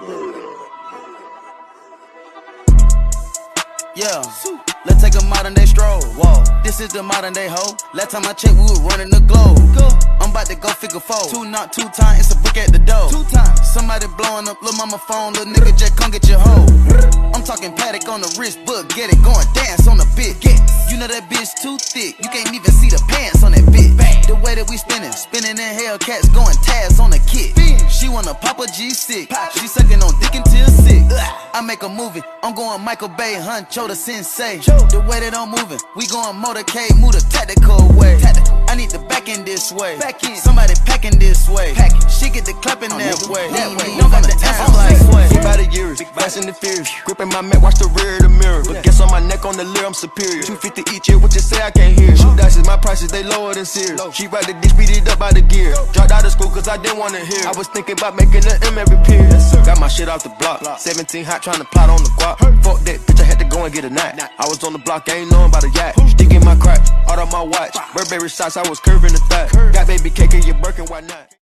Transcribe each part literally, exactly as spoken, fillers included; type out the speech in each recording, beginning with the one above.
Yeah, let's take a modern day stroll. Whoa, this is the modern day hoe. Last time I checked, we were running the globe. I'm about to go figure four. Two not two times, it's a brick at the door. Two times. Somebody blowing up lil' mama phone, lil' nigga just come get your hoe. I'm talking paddock on the wrist, book, get it, going dance on the bit. You know that bitch too thick, you can't even see the pants on that bitch. The way that we spinning, spinning in Hellcats, going tabs on the kit. She wanna pop a G six, she sucking on dick until sick. I make a movie, I'm going Michael Bay, Huncho the sensei. The way that I'm moving, we going motorcade, move the tactical way. I need the back in this way, somebody packing this way. She get the clapping that way, don't got the ass like sway. Keep out of years, fast and the furious. Gripping my mat, watch the rear of the mirror. But guess on my neck, on the leer, I'm superior. two fifty each year, what you say I can't hear. Shoot dice, my prices, they lower than Sears. She ride the dick, speed it up by the gear. Dropped out of school cause I didn't wanna hear. I was thinking about making an M every peer. Got my shit off the block, seventeen hot trying to plot on the guap. Fuck that bitch, I had to go and get a knot. I was on the block, I ain't knowing about a yacht. Stick in my crack, out of my watch. Burberry shots, I was curving the thigh. Got baby cake in your Birkin, why not?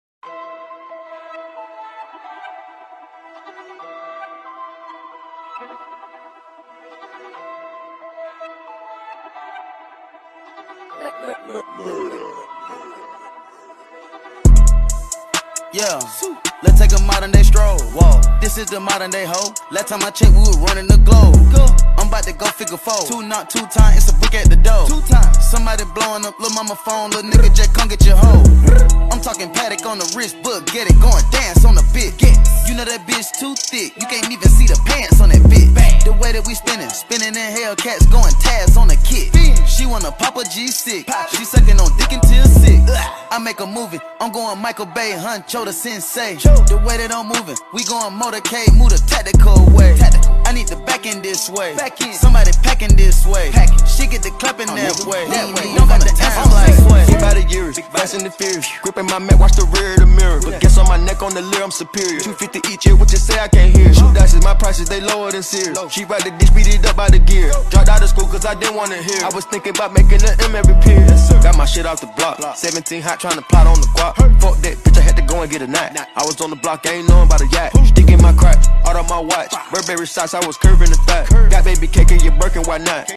Yeah, let's take a modern day stroll. Whoa, this is the modern day hoe. Last time I checked, we were running the globe. I'm about to go figure four. Two not two times, it's a brick at the door. Two times. Somebody blowing up lil' mama phone, lil' nigga just come get your hoe. I'm talking paddock on the wrist, book, get it, going dance on the bit. You know that bitch too thick, you can't even see the pants on that bit. The way that we spinning, spinning in Hellcats, going tabs on the kit. She wanna pop a G six, she sucking on dick until sick. I make a movie, I'm going Michael Bay, Huncho the sensei. The way that I'm moving, we going motorcade, move the tactical way. I need the back in this way, somebody packing this way. She get the clapping that way, don't got the ass like sway. Keep out of years, fast and the furious. Gripping my mat, watch the rear of the mirror. But guess on my neck, on the leer, I'm superior. two fifty each year, what you say I can't hear. Shoot dice, my prices, they lower than Sears. She ride the dick, speed it up by the gear. Dropped out of school cause I didn't wanna hear. I was thinking about making an M every peer. Got my shit off the block, seventeen hot trying to plot on the guap. Fuck that bitch, I had to go and get a knot. I was on the block, I ain't knowing about a yacht. Stick in my crack, out of my watch. Burberry shots, I was curving the thigh. Got baby cake in your Birkin, why not?